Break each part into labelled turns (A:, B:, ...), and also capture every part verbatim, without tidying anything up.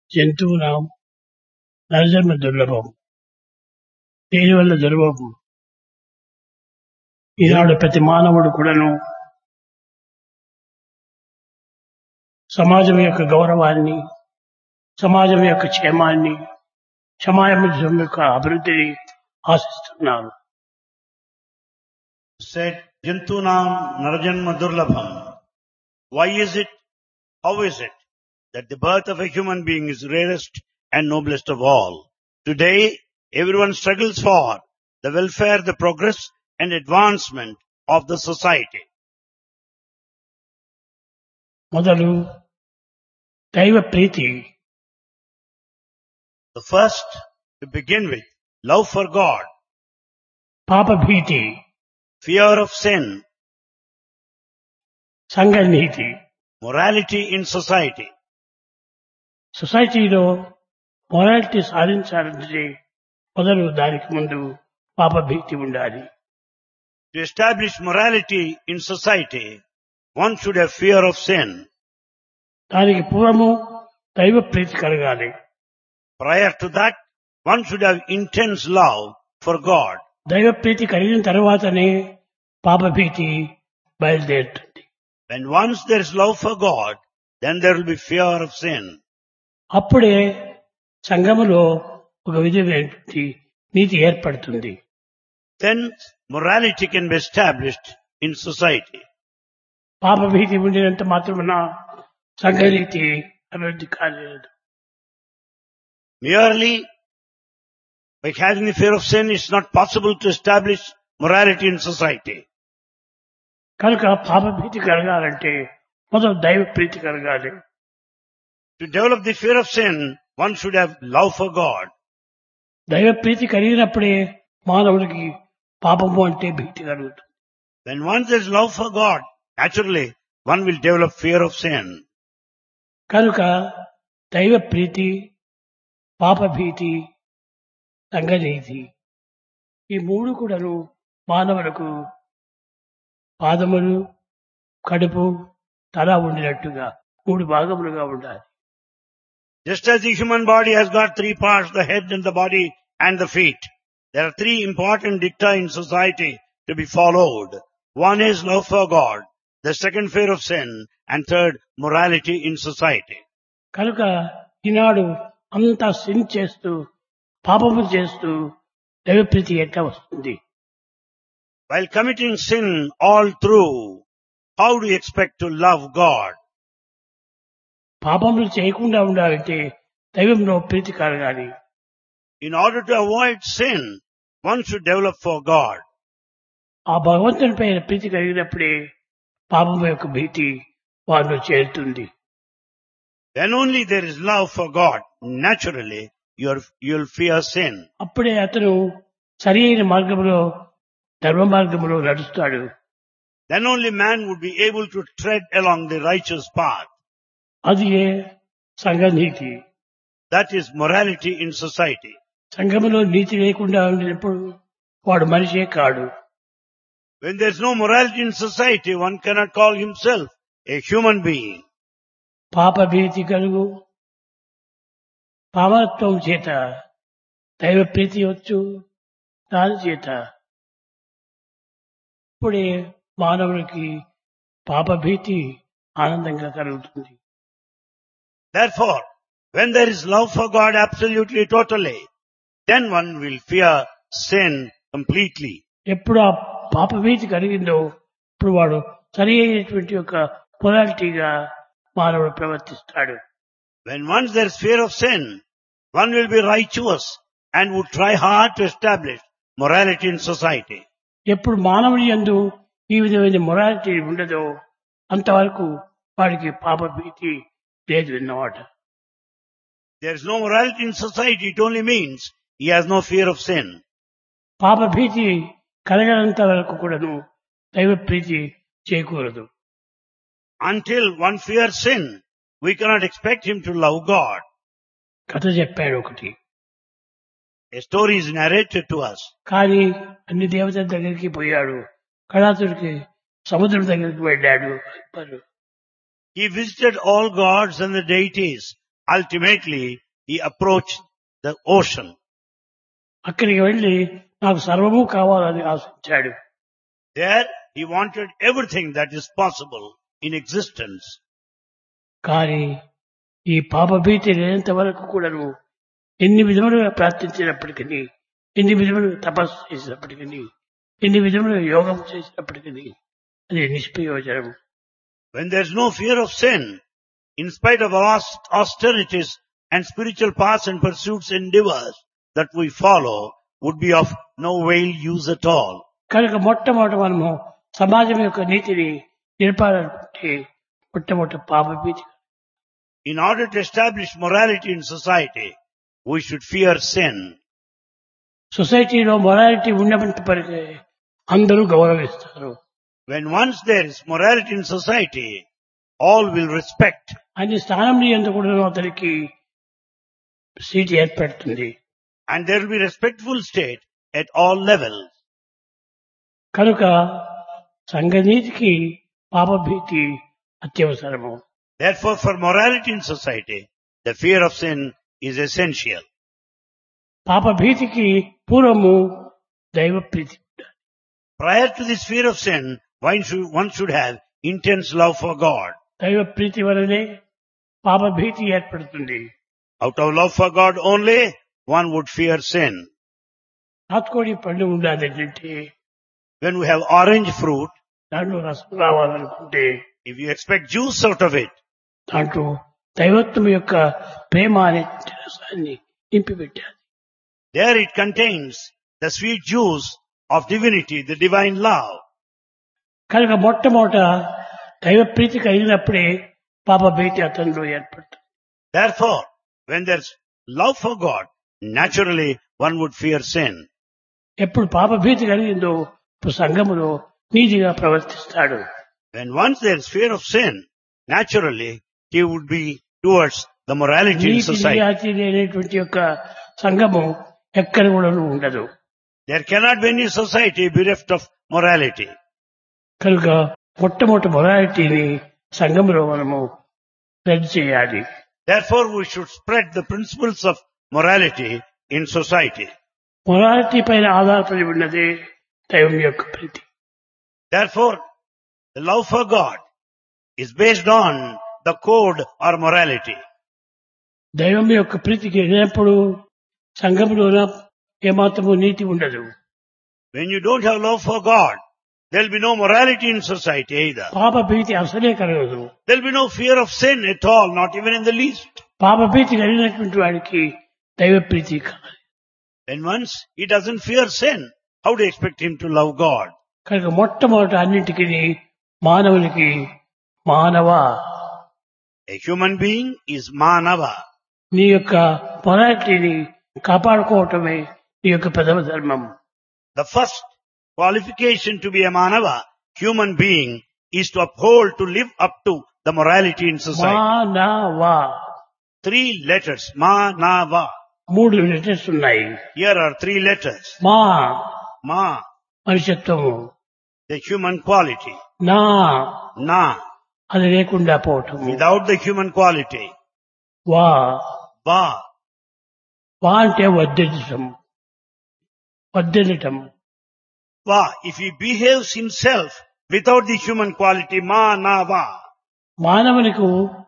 A: జంతువునాం నరజన్మ దుర్లభం. దీనివల్ల దుర్లభం ఈనాడు ప్రతి మానవుడు కూడాను సమాజం యొక్క గౌరవాన్ని, సమాజం యొక్క క్షేమాన్ని, సమాజం యొక్క అభివృద్ధిని ఆశిస్తున్నారు.
B: Said Jantunam Narajanma Durlabham. Why is it, how is it that the birth of a human being is rarest and noblest of all? Today, everyone struggles for the welfare, the progress and advancement of the society.
A: మొదలు దైవ ప్రీతి.
B: The first, to begin with, love for God,
A: పాప భీతి,
B: fear of sin,
A: సంఘ నీతి.
B: morality in society.
A: సొసైటీలో morality సాధించాలంటే మొదలు దానికి ముందు పాప భీతి ఉండాలి.
B: To establish morality in society, one should have fear of sin.
A: దానికి పూర్వము దైవ ప్రీతి కలగాలి.
B: Prior to that, one should have intense love for God.
A: దైవ ప్రీతి కలిగిన తర్వాతనే పాప భీతి బయలుదేరుతుంది.
B: When once there is love for God, then there will be fear of sin.
A: అప్పుడే సంఘములో ఒక విధమైనటువంటి నీతి ఏర్పడుతుంది.
B: Then morality can be established in society.
A: పాప భీతి ఉండినంత మాత్రమున సంఘ నీతి అభివృద్ధి కాలేదు.
B: Merely by having the fear of sin, it's not possible to establish morality in society.
A: కనుక పాప భీతి కలగాలంటే మొదలు దైవ ప్రీతి కలగాలి.
B: To develop the fear of sin, one should have love for God.
A: దైవ ప్రీతి కలిగినప్పుడే మానవుడికి పాపము అంటే భీతి కలుగుతుంది.
B: When once there is love for God, naturally one will develop fear of sin.
A: కనుక దైవ ప్రీతి, పాప భీతి, సంఘనీతి ఈ మూడు కూడాను మానవులకు పాదములు, కడుపు, తల ఉండినట్టుగా మూడు భాగములుగా ఉండాలి.
B: Just as the human body has got three parts, the head and the body and the feet, there are three important dicta in society to be followed. One is love for God, the second fear of sin, and third morality in society.
A: కనుక ఈనాడు అంతా sin చేస్తూ పాపము చేస్తూ దైవప్రీతి ఎట్లా వస్తుంది?
B: While committing sin all through, how do you expect to love God?
A: పాపములు చేయకుండా ఉండాలంటే దైవంలో ప్రీతి కలగాలి.
B: In order to avoid sin, one should develop for God.
A: ఆ భగవంతుని పైన ప్రీతి కలిగినప్పుడే పాపము యొక్క భీతి వారిలో చేరుతుంది.
B: When only there is love for God, naturally you're, you'll fear sin.
A: అప్పుడే అతను సరి అయిన మార్గంలో ధర్మ మార్గంలో నడుస్తాడు.
B: Then only man would be able to tread along the righteous path.
A: అది సంఘ నీతి.
B: That is morality in society.
A: సంఘములో నీతి లేకుండా ఉండినప్పుడు వాడు మనిషే కాడు.
B: When there's no morality in society, one cannot call himself a human being.
A: పాప భీతి కలుగు పావనత్వం చేత దైవ ప్రీతి వచ్చు దాని చేత ఇప్పుడే మానవునికి పాప భీతి ఆనందంగా కలుగుతుంది.
B: Therefore, when there is love for God absolutely, totally, then one will fear sin completely.
A: ఎప్పుడు ఆ పాప భీతి కలిగిందో ఇప్పుడు వాడు సరి అయినటువంటి యొక్క మొరాలిటీగా మానవుడు ప్రవర్తిస్తాడు.
B: When once there is fear of sin, one will be righteous and would try hard to establish morality in society.
A: ఎప్పుడు మానవుడి యందు ఈ విధమైన మొరాలిటీ ఉండదో అంతవరకు వాడికి పాప భీతి లేదు అన్నమాట.
B: There is no morality in society, it only means he has no fear of sin.
A: పాప భీతి కలగనంత వరకు కూడాను దైవ ప్రీతి చేయకూడదు.
B: Until one fears sin, we cannot expect him to love God.
A: కథ చెప్పాడు ఒకటి.
B: A story is narrated to us.
A: కానీ అన్ని దేవతల దగ్గరికి పోయాడు. కళాతుడికి సముద్రం దగ్గరికి వెళ్ళాడు.
B: He visited all gods and the deities ultimately he approached the ocean.
A: అక్కడికి వెళ్ళి నాకు సర్వము కావాలని ఆశించాడు.
B: There he wanted everything that is possible in existence.
A: కానీ ఈ పాపభీతి లేనంత వరకు కూడాను ఎన్ని విధములుగా ప్రార్థించినప్పటికీ, ఎన్ని విధములుగా తపస్సు చేసినప్పటికీ, ఎన్ని విధములుగా యోగం చేసినప్పటికీ అది నిష్ప్రయోజనం.
B: When there is no fear of sin, in spite of vast austerities and spiritual paths and pursuits endeavors that we follow, would be of no avail use at all.
A: కనుక మొట్టమొదట మనము సమాజం యొక్క నీతిని నిలపాలనుకుంటే మొట్టమొదటి పాపభీతి.
B: In order to establish morality in society, we should fear sin.
A: సొసైటీలో మొరాలిటీ ఉన్నంత వరకే అందరూ గౌరవిస్తారు.
B: When once there is morality in society, all will respect.
A: అన్ని స్థానంలో ఎందుకు కూడా అతనికి సీటు ఏర్పడుతుంది.
B: And there will be respectful state at all levels.
A: కనుక సంఘనీతికి పాపభీతి అత్యవసరము.
B: Therefore, for morality in society, the fear of sin is essential.
A: పాపభీతికి పూర్వము దైవ ప్రీతి.
B: Prior to this fear of sin, one should, one should have intense love for God.
A: దైవ ప్రీతి వలనే పాపభీతి ఏర్పడుతుంది.
B: Out of love for God only, one would fear sin.
A: నాటుకోడి పండు ఉండాలంటే
B: When we have orange fruit,
A: దాంట్లో రసం రావాలనుకుంటే,
B: if you expect juice out of it,
A: దాంట్లో దైవత్వం యొక్క ప్రేమ అనే రసాన్ని నింపిపెట్టాలి.
B: there it contains the sweet juice of divinity, the divine love.
A: కనుక మొట్టమొదట దైవ ప్రీతి కలిగినప్పుడే పాపభీతి అతనిలో ఏర్పడుతుంది.
B: Therefore, when there's love for God, naturally one would fear sin.
A: ఎప్పుడు పాపభీతి కలిగిందో ఇప్పుడు సంఘములో నీతిగా ప్రవర్తిస్తాడు.
B: When once there is fear of sin, naturally he would be towards the morality in
A: NITI
B: society.
A: నిజాతి అనేటువంటి యొక్క సంఘము ఎక్కడ కూడా ఉండదు.
B: There cannot be any society bereft of morality.
A: కనుక మొట్టమొదటి మొరాలిటీని సంఘములో మనము స్ప్రెడ్ చేయాలి.
B: Therefore, we should spread the principles of morality in society.
A: Morality పైన ఆధారపడి ఉన్నదే దైవం యొక్క ప్రీతి.
B: Therefore, the love for God is based on the code or morality.
A: దైవం యొక్క ప్రీతికి ఎప్పుడు సంఘములోన ఏమాత్రము నీతి ఉండదు.
B: When you don't have love for God, there will be no morality in society either.
A: పాపభీతి అసలే కలగదు.
B: There will be no fear of sin at all, not even in the least.
A: పాపభీతి కలిగినటువంటి వాడికి దైవ ప్రీతి కావాలి.
B: When once he doesn't fear sin, how do you expect him to love God?
A: కనుక మొట్టమొదట అన్నింటికి మానవునికి మానవ,
B: A human being is manava.
A: నీ యొక్క మొరాలిటీని కాపాడుకోవటమే నీ యొక్క ప్రథమ ధర్మం.
B: The first qualification to be a manava, human being, is to uphold, to live up to the morality in society.
A: మానవ
B: Three letters, manava.
A: మూడు లెటర్స్ ఉన్నాయి.
B: Here are three letters.
A: మా
B: Ma,
A: మనుషత్వము,
B: the human quality.
A: నా
B: Na,
A: అది లేకుండా పోవటము,
B: without the human quality.
A: వా
B: Va,
A: వా అంటే వర్ధిల్లటం, వర్ధిల్లటం.
B: va, if he behaves himself without the human quality, ma, na, va.
A: మానవునికి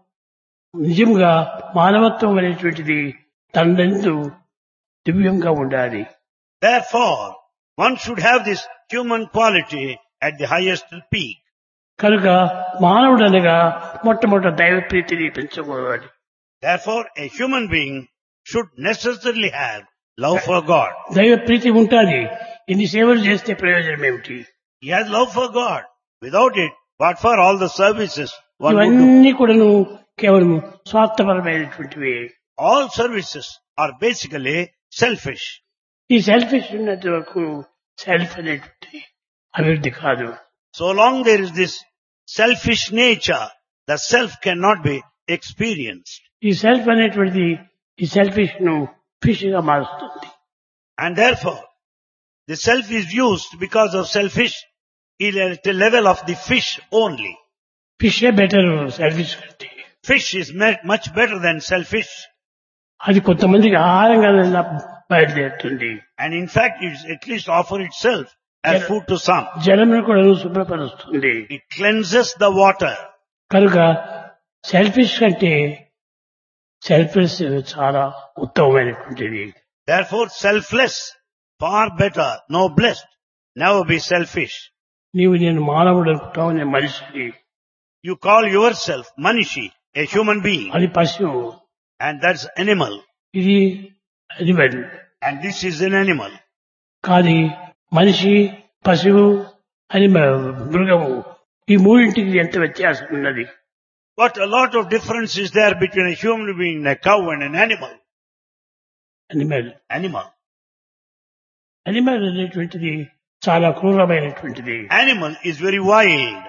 A: నిజంగా మానవత్వం అనేటువంటిది తనందు దివ్యంగా ఉండాలి.
B: Therefore, one should have this human quality at the highest peak.
A: కనుక మానవుడు అనగా మొట్టమొదటి దైవ ప్రీతిని పెంచుకోవాలి.
B: Therefore, a human being should necessarily have love for God.
A: దైవ ప్రీతి ఉంటుంది. ఇన్ని సేవలు చేస్తే ప్రయోజనం ఏమిటి?
B: He has love for God. Without it, what for all the services one would do?
A: ఇవన్నీ కూడాను కేవలం స్వార్థపరమైనటువంటివి.
B: All services are basically selfish.
A: ఈ సెల్ఫిష్ ఉన్నంత వరకు సెల్ఫ్ అనేటువంటి అభివృద్ధి కాదు.
B: So long there is this selfish nature, the self cannot be experienced.
A: ఈ సెల్ఫ్ అనేటువంటిది ఈ సెల్ఫిష్ ను ఫిష్ గా మారుస్తుంది.
B: And therefore, the self is used because of selfish at the level of the fish only.
A: Fish better selfish కంటే.
B: Fish is me- much better than selfish.
A: అది కొంతమందికి ఆహారంగా బయలుదేరుతుంది.
B: And in fact, it's at least offer itself as
A: Yeah.
B: food to some.
A: జలమును కూడా శుభ్రపరుస్తుంది.
B: It cleanses the water.
A: కనుక selfish కంటే సెల్ఫ్లెస్ చాలా ఉత్తమమైనటువంటిది.
B: Therefore, selfless, far better, noblest. Never be selfish.
A: నీవు నేను మానవుడు అనుకుంటావు, నేను మనిషిని.
B: You call yourself Manishi, a human being,
A: అది పశువు,
B: and that's animal.
A: ఇది animal.
B: And this is an animal.
A: కానీ మనిషి, పశువు, అని మృగము, ఈ మూడింటికి ఎంత వ్యత్యాసం ఉన్నది.
B: But a lot of difference is there between a human being, a cow, and an animal.
A: Animal
B: Animal.
A: Animal అనేటువంటిది చాలా క్రూరమైనటువంటిది.
B: Animal is very wild.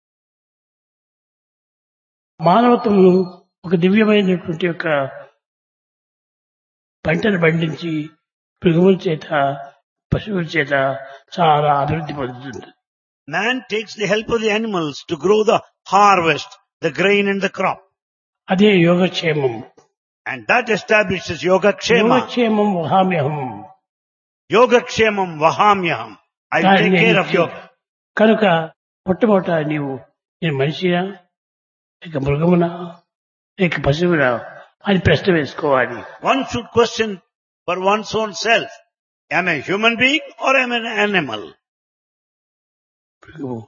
A: మానవత్వము ఒక దివ్యమైనటువంటి యొక్క పంటను పండించి మృగముల చేత, పశువుల చేత చాలా అభివృద్ధి పొందుతుంది.
B: Man takes the help of the animals to grow the harvest, the grain and the crop.
A: అదే యోగక్షేమం.
B: And that establishes Yoga Kshema.
A: యోగక్షేమం వహామ్యహం.
B: Yoga Kshemam Vahamyam. I will take care of yoga.
A: కనుక మొట్టమొదట నీవు నేను మనిషినా లేక మృగమునా లేక పశువునా అని ప్రశ్న వేసుకోవాలి.
B: One should question for one's own self. Am I a human being or am I an animal?
A: మృగము.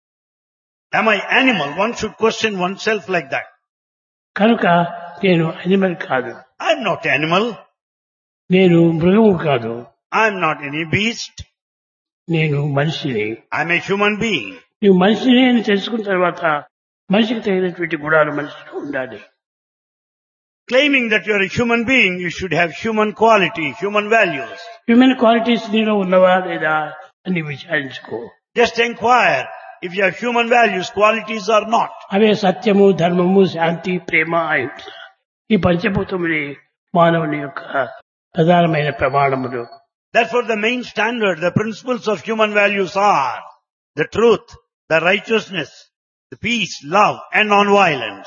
B: Am I animal? One should question oneself like that.
A: కనుక నేను అనిమల్ కాదు,
B: I'm not animal.
A: నేను మృగము కాదు,
B: I'm not any beast.
A: నేను మనిషిని.
B: I'm a human being.
A: నువ్వు మనిషిని అని తెలుసుకున్న తర్వాత మనిషికి తగినటువంటి గుణాలు మనిషిలో ఉండాలి.
B: Claiming that you're a human being, you should have human quality, human values.
A: Human qualities నీలో ఉన్నవా లేదా అని విచారించుకో.
B: Just inquire if you have human values, qualities or not.
A: అవే సత్యము, ధర్మము, శాంతి, ప్రేమ, అహింస. ఈ పంచభూతములే మానవుని యొక్క ప్రధానమైన ప్రమాణములు.
B: Therefore, the main standard, the principles of human values are the truth, the righteousness, the peace, love, and non-violence.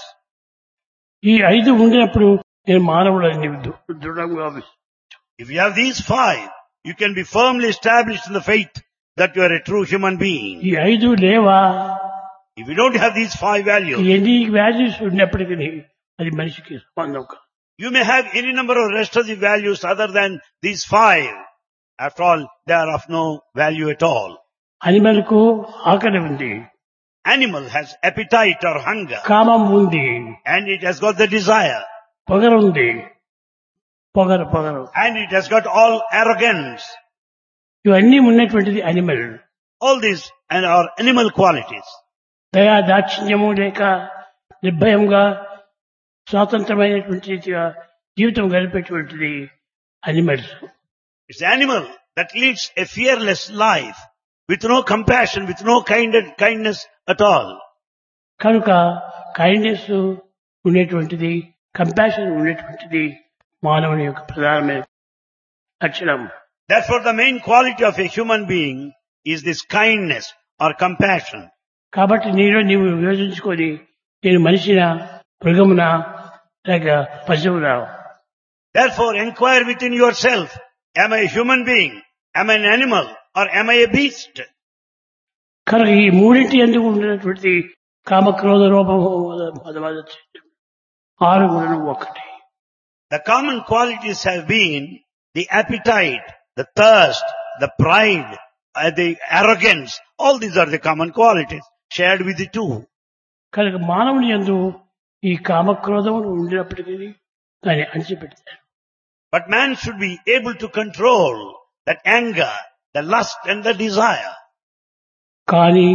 A: ఈ ఐదు ఉండినప్పుడు నేను మానవుడని నీవు దృ- దృఢంగా విశ్వ-
B: If you have these five, you can be firmly established in the faith that you are a true human being.
A: ఈ ఐదు లేవా,
B: If you don't have these five values,
A: ఎన్ని వాల్యూస్ ఉన్నప్పటికీ అది మనిషికి సంబంధం కాదు.
B: you may have any number of rest of the values other than these five. After all, they are of no value at all.
A: అనిమల్కు ఆకలి ఉంది,
B: Animal has appetite or hunger,
A: కామం ఉంది,
B: and it has got the desire,
A: పొగరు ఉంది, పొగరు పొగరు
B: and it has got all arrogance.
A: ఇవన్నీ ఉన్నటువంటిది animal.
B: All these and are animal qualities.
A: దయా దాక్షిణ్యము లేక నిర్భయంగా స్వాతంత్రమైనటువంటి రీతిగా జీవితం గడిపేటువంటిది animals.
B: It's animal that leads a fearless life with no compassion, with no kind kindness at all.
A: కనుక కైండ్నెస్ ఉండేటువంటిది, కంపాషన్ ఉండేటువంటిది మానవుని యొక్క ప్రధానమైన లక్షణం.
B: Therefore, the main quality of a human being is this kindness or compassion.
A: కాబట్టి నీలో నీవు విభజించుకొని నేను మనిషినా, మృగమునా లేక పశువునా.
B: Therefore, inquire within yourself, am I a human being? Am I an animal? Or am I a beast?
A: కనుక ఈ మూడింటి ఎందుకు ఉండేటువంటి కామక్రోధ రూపము మదమద ఆరు గుణము ఒకటి.
B: The common qualities have been the appetite, the thirst, the pride, uh, the arrogance. All these are the common qualities shared with the two.
A: కనుక మానవుని యందు ఈ కామక్రోధములు ఉండినప్పటికీ దాన్ని అణిచిపెడతాడు.
B: But man should be able to control that anger, the lust and the desire.
A: కానీ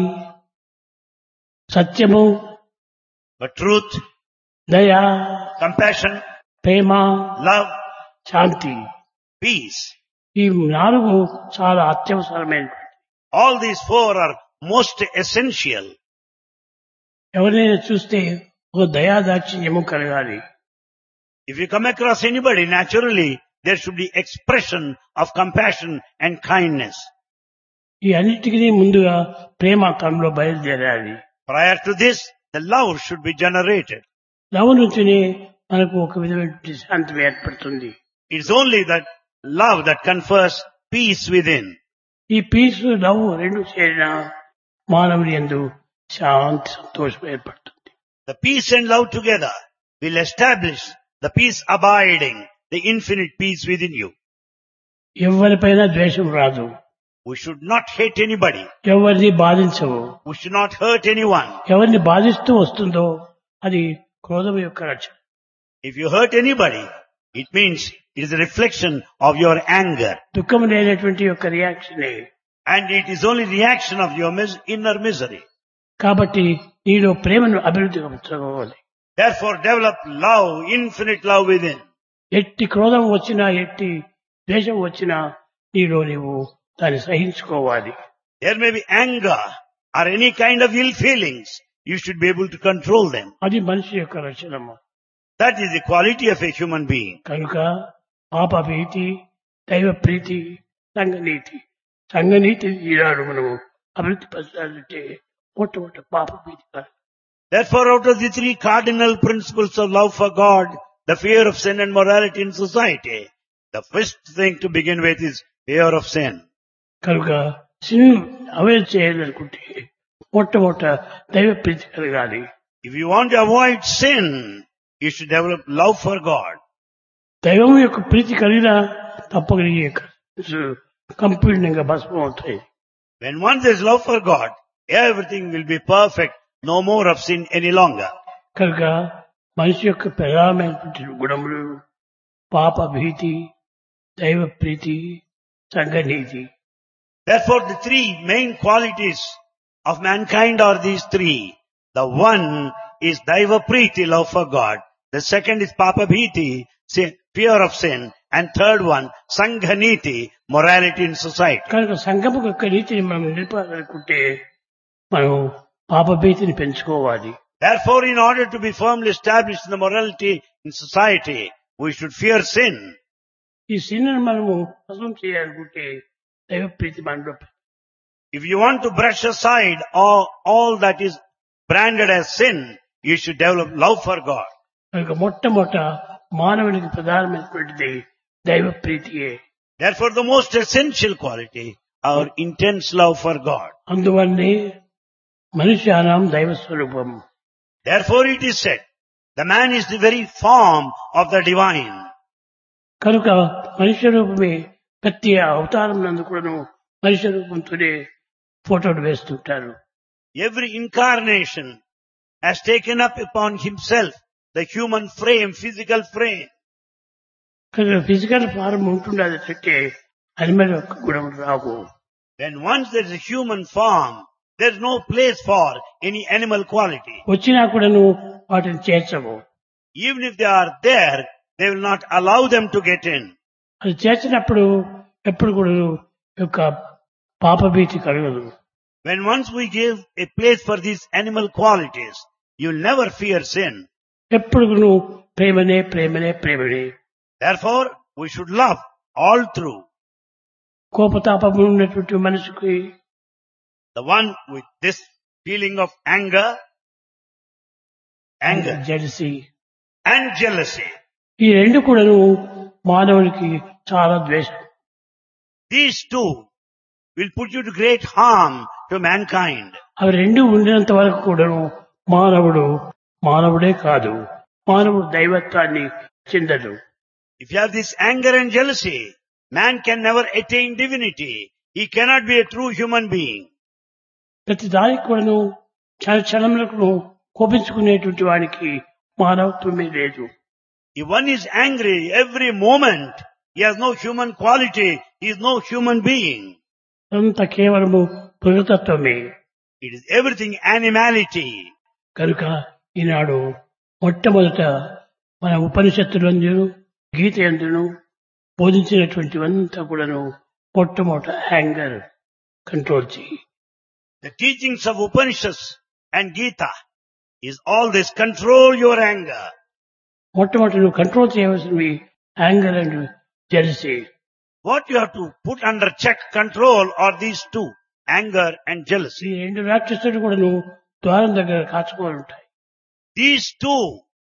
A: సత్యము,
B: But truth,
A: దయ,
B: compassion,
A: ప్రేమ,
B: love,
A: శాంతి,
B: peace,
A: ఈ నాలుగు చాలా అత్యవసరమైన.
B: all these four are most essential.
A: ఎవరైనా చూస్తే ఒక దయా దాక్షిణ్యము కలగాలి.
B: If you come across anybody, naturally, there should be expression of compassion and kindness.
A: ఈ అన్నిటికీ ముందుగా ప్రేమ తనలో బయలుదేరాలి.
B: Prior to this, the love should be generated.
A: Love నుంచినే మనకు ఒక విధమైన శాంతం ఏర్పడుతుంది.
B: It's only that love that confers peace within.
A: ఈ పీస్ లవ్ రెండు చేరిన మానవుని యందు శాంతి సంతోషం ఏర్పడుతుంది.
B: The peace and love together will establish the peace abiding, the infinite peace within you.
A: ఎవరిపైన ద్వేషం రాదు.
B: We should not hate anybody.
A: ఎవరిని బాధించవు.
B: We should not hurt anyone.
A: ఎవరిని బాధిస్తూ వస్తుందో అది క్రోధం యొక్క రక్షణ.
B: If you hurt anybody, it means it is a reflection of your anger.
A: దుఃఖం లేనటువంటి యొక్క రియాక్షనే.
B: And it is only reaction of your mis- inner misery.
A: కాబట్టి నీలో ప్రేమను అభివృద్ధి పరచుకోవాలి.
B: Therefore develop love, infinite love within.
A: ఎట్టి క్రోధం వచ్చినా ఎట్టి ద్వేషం వచ్చినా నీలో నీవు దాన్ని సహించుకోవాలి.
B: There may be anger or any kind of ill feelings. You should be able to control them.
A: అది మనిషి యొక్క లక్షణము.
B: That is the quality of a human being.
A: కనుక పాప భీతి, దైవ ప్రీతి, సంఘనీతి. సంఘనీతి ఈనాడు మనము అభివృద్ధి పరచాలంటే మొట్టమొదటి పాప భీతి కాదు.
B: Therefore, out of the three cardinal principles of love for God, the fear of sin and morality in society, the first thing to begin with is fear of sin.
A: కనుక సిన్ అవాయిడ్ చేయాలనుకుంటే మొట్టమొదట దైవ ప్రీతి కలగాలి.
B: If you want to avoid sin, you should develop love for God.
A: దైవం యొక్క ప్రీతి కలిగినా తప్పక కంప్లీట్గా భస్మం అవుతాయి.
B: When once there is love for God, everything will be perfect, no more of sin any longer.
A: కనుక మనిషి యొక్క ప్రధానమైనటువంటి గుణములు పాప భీతి, దైవ ప్రీతి, సంఘనీతి.
B: Therefore, the three main qualities of mankind are these three. The one is Daiva Priti, love for God. The second is Papa Bhiti, fear of sin. And third one, Sanghaniti, morality in society.
A: కనుక సంఘము యొక్క నీతిని మనం నిలపాలనుకుంటే మనం పాప భీతిని పెంచుకోవాలి.
B: Therefore, in order to be firmly established in the morality in society, we should fear sin.
A: ఈ sin మనము భస్మం చేయాలనుకుంటే దైవ ప్రీతి మనలో.
B: If you want to brush aside all, all that is branded as sin, you should develop love for God.
A: కనుక మొట్టమొదట మానవునికి ప్రధానమైనటువంటిది దైవ ప్రీతియే.
B: Therefore, the most essential quality, our intense love for God.
A: అందువల్లనే మనుష్యానాం దైవ స్వరూపం.
B: Therefore, it is said, the man is the very form of the divine.
A: కనుక మనుష్య రూపమే ప్రతి అవతారం నందు కూడాను మనుష్య రూపంతోనే ఫోటోలు వేస్తుంటారు.
B: Every incarnation has taken up upon himself the human frame, physical frame.
A: కనుక ఫిజికల్ ఫారం ఉంటుండదు అంటే అనిమల్ యొక్క గుణం రావు.
B: When once there is a human form, there is no place for any animal quality.
A: వచ్చినా కూడాను వాటిని చేర్చవు.
B: Even if they are there, they will not allow them to get in.
A: అది చేర్చినప్పుడు ఎప్పుడు కూడా యొక్క పాపభీతి కలగదు.
B: When once we give a place for these animal qualities, you will never fear sin.
A: ఎప్పుడు కూడా ప్రేమనే ప్రేమనే ప్రేమనే.
B: Therefore, we should love all through.
A: కోపతాపము ఉన్నటువంటి మనసుకి
B: The one with this feeling of anger, anger
A: jealousy
B: and jealousy.
A: ఈ రెండు కూడాను మానవునికి చాలా ద్వేషం.
B: These two will put you to great harm to mankind.
A: అవి రెండు ఉండినంత వరకు కూడాను మానవుడు మానవుడే కాదు, మానవుడు దైవత్వాన్ని చెందడు.
B: If you have this anger and jealousy, man can never attain divinity. He cannot be a true human being.
A: ప్రతి దానికి కూడాను క్షణ క్షణములకు కోపించుకునేటువంటి వాడికి మానవత్వమే లేదు.
B: If one is angry every moment, he has no human quality, he is no human being.
A: అంత కేవలము పురుతత్వమే.
B: It is everything animality.
A: కనుక ఈనాడు మొట్టమొదట మన ఉపనిషత్తులందు గీత యందును బోధించినటువంటివంతా కూడాను మొట్టమొదట యాంగర్ కంట్రోల్ చేయి.
B: The teachings of Upanishads and Gita is all this: control your anger.
A: మొట్టమొదటి నువ్వు కంట్రోల్ చేయవలసినవి anger and jealousy.
B: What you have to put under check, control are these two, anger and jealousy.
A: ఈ రెండు రాక్షసులు కూడా నువ్వు ద్వారం దగ్గర కాచుకోవాలి ఉంటాయి.
B: These two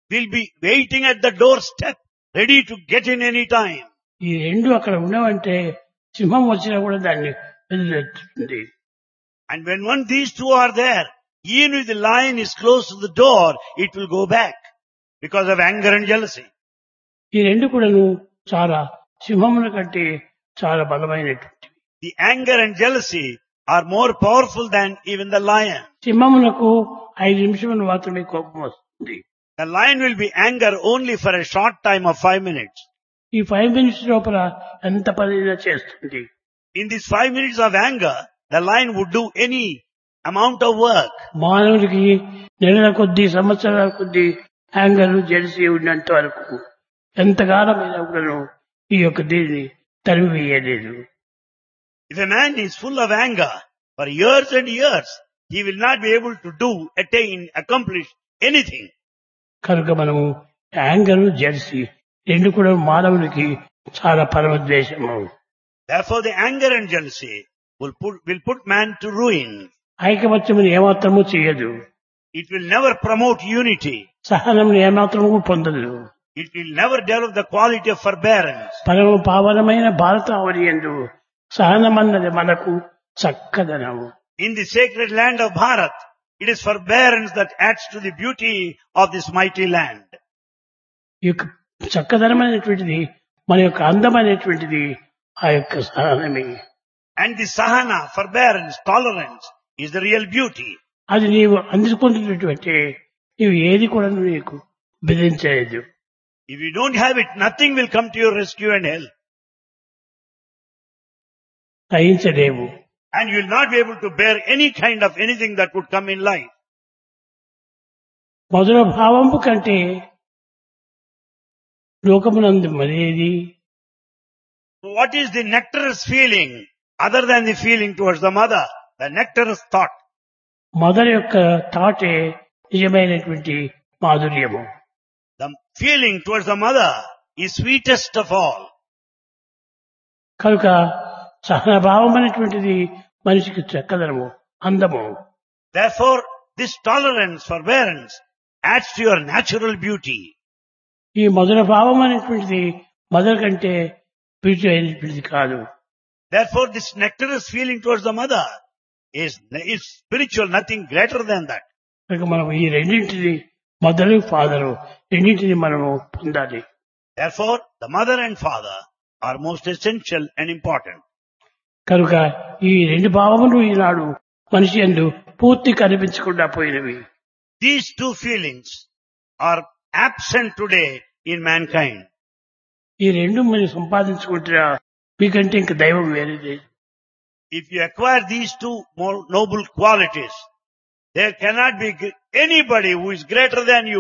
B: will be waiting at the doorstep, ready to get in any time.
A: ఈ రెండు అక్కడ ఉండవంటే సింహం వచ్చినా కూడా దాన్ని వదిలేస్తుంది.
B: And when one these two are there, even if the lion is close to the door, it will go back because of anger and jealousy.
A: ఈ రెండు కూడాను చాలా సింహముల కంటే చాలా బలమైనటువంటి.
B: The anger and jealousy are more powerful than even the lion.
A: సింహములకు ఐదు నిమిషములు మాత్రమే కోపం వస్తుంది.
B: The lion will be anger only for a short time of five minutes.
A: ఈ ఫైవ్ మినిట్స్ లోపల ఎంత పనైనా చేస్తుంది.
B: In these five minutes of anger, the lion would do any amount of work.
A: మానవుడికి నెలల కొద్దీ సంవత్సరాల కొద్దీ యాంగర్ జెలిసి ఉన్నంత వరకు ఎంతకాలమైనా కూడాను ఈ యొక్క దీన్ని తరిమివేయలేదు.
B: If a man is full of anger for years and years, he will not be able to do, attain, accomplish anything.
A: కనుక మనము యాంగర్ జెలిసి రెండు కూడా మానవునికి చాలా పరమద్వేషము.
B: Therefore the anger and jealousy will put, will put man to ruin.
A: ఐకమత్యమును ఏమాత్రము చేయదు.
B: It will never promote unity.
A: సహనమును ఏమాత్రము పొందదు.
B: It will never develop the quality of forbearance.
A: పరమ పావనమైన భారతావనియందు సహనమన్నది మనకు చక్కదనము.
B: In the sacred land of Bharat, it is forbearance that adds to the beauty of this mighty land.
A: ఈ యొక్క చక్కదనమైనటువంటిది మన యొక్క అందమైనటువంటిది ఆ యొక్క సహనమే.
B: And the sahana, forbearance, tolerance is the real beauty.
A: అది నీవు అందుకుంటున్నటువంటి నీవు ఏది కూడా నీకు బెదిరించలేదు.
B: If you don't have it, nothing will come to your rescue and help.
A: సహించలేవు.
B: And you will not be able to bear any kind of anything that would come in life.
A: మధుర భావంపు కంటే లోకమునందు మరేది?
B: What is the nectarous feeling other than the feeling towards the mother? The nectarous thought.
A: Mother యొక్క థాటే నిజమైనటువంటి మాధుర్యము.
B: The feeling towards the mother is sweetest of all.
A: కనుక సహనభావం అనేటువంటిది మనిషికి చక్కదనము, అందము.
B: Therefore, this tolerance, forbearance adds to your natural beauty.
A: ఈ మధుర భావం అనేటువంటిది మదర్ కంటే ప్రీతి అయినటువంటిది కాదు.
B: Therefore, this nectarous feeling towards the mother is, is spiritual, nothing greater than that.
A: కనుక మనం ఈ రెండింటిని మదరు ఫాదరు రెండింటిని మనము పొందాలి.
B: Therefore, the mother and father are most essential and important.
A: కనుక ఈ రెండు భావములు ఈనాడు మనిషి యందు పూర్తి కనిపించకుండా పోయినవి.
B: These two feelings are absent today in mankind.
A: ఈ రెండు మీరు సంపాదించుకుంటారా మీకంటే ఇంక దైవం వేరేది.
B: If you acquire these two more noble qualities, there cannot be anybody who is greater than you.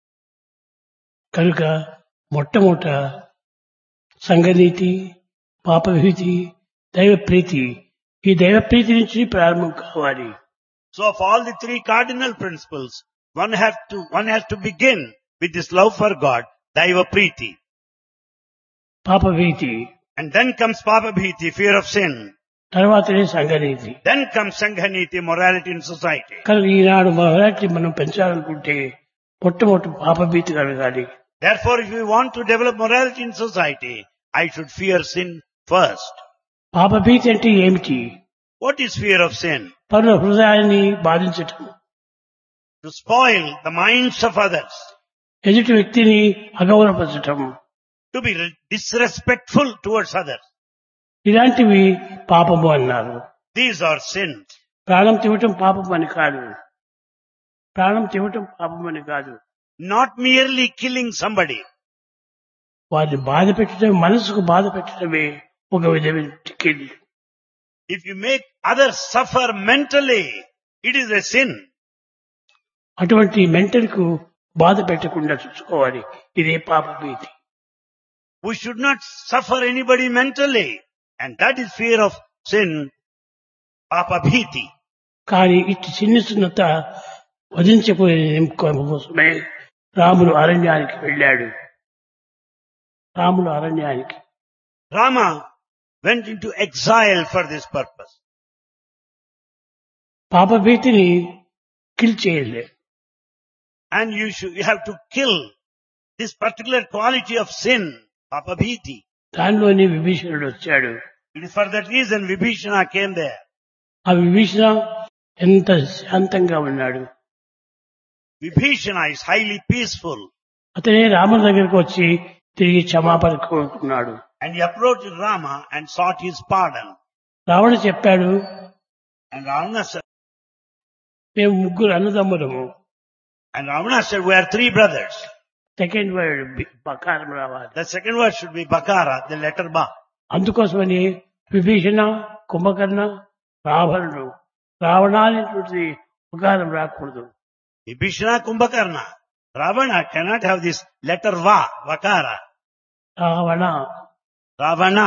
A: కనుక మొట్టమొదట సంఘనీతి, పాపభీతి, దైవ ప్రీతి, ఈ దైవ ప్రీతి నుంచి ప్రారంభం కావాలి.
B: So of all the three cardinal principles, one has to, one has to begin with this love for God, Daiva Preeti.
A: పాపభీతి,
B: And then comes Papabhiti, fear of sin.
A: తర్వాతనే సంఘనీతి.
B: Then comes Sanghaniti, morality in society.
A: కనుక ఈనాడు మొదటి మనం పెంచాలనుకుంటే మొట్టమొదటి పాపభీతి కలగాలి.
B: Therefore, if we want to develop morality in society, I should fear sin first.
A: పాపభీతి అంటే ఏమిటి?
B: What is fear of sin?
A: పరుల హృదయాన్ని బాధించటం,
B: To spoil the minds of others,
A: ఎదుటి వ్యక్తిని అగౌరవపరచటం,
B: to be disrespectful towards others.
A: ఇలాంటివి పాపము అన్నారు.
B: These are sins.
A: ప్రాణం తివటం పాపం అని కాదు. ప్రాణం తివటం పాపం అని కాదు.
B: Not merely killing somebody.
A: వారిని బాధ పెట్టడం, మనసుకు బాధ పెట్టడమే ఒక విధమైన kill.
B: If you make others suffer mentally, it is a sin.
A: అటువంటి మెంటల్ కు బాధ పెట్టకుండా చూసుకోవాలి. ఇదే పాపభీతి.
B: We should not suffer anybody mentally. And that is fear of sin, Papabhiti.
A: కానీ ఇటు చిన్న చిన్నత వధించకపోయే కోసమే రాముడు అరణ్యానికి వెళ్ళాడు. రాముడు అరణ్యానికి
B: Rama went into exile for this purpose.
A: పాపభీతిని కిల్ చేయలే.
B: And you should, you have to kill this particular quality of sin, papabhiti.
A: దానిలోని విభీషణుడు వచ్చాడు.
B: It is for that reason Vibhishana came there.
A: ఆ విభీషణ ఎంత శాంతంగా ఉన్నాడు.
B: Vibhishana is highly peaceful.
A: అతనే రాముని దగ్గరికి వచ్చి తిరిగి క్షమాపణ కోరుకున్నాడు.
B: And he approached Rama and sought his pardon.
A: Ravana చెప్పాడు,
B: And Ravana said,
A: మేము ముగ్గురు అన్నదమ్ములము.
B: and Ravana said, we are three brothers.
A: Second word బకారం రావాలి.
B: The second word should be Bakara, the letter Ba.
A: అందుకోసమని విభీషణ, కుంభకర్ణ, రావణుడు, రావణ అనేటువంటి బకారం రాకూడదు.
B: Vibhishana, Kumbhakarna. Ravana cannot have this letter Va, Vakara.
A: Ravana
B: Ravana.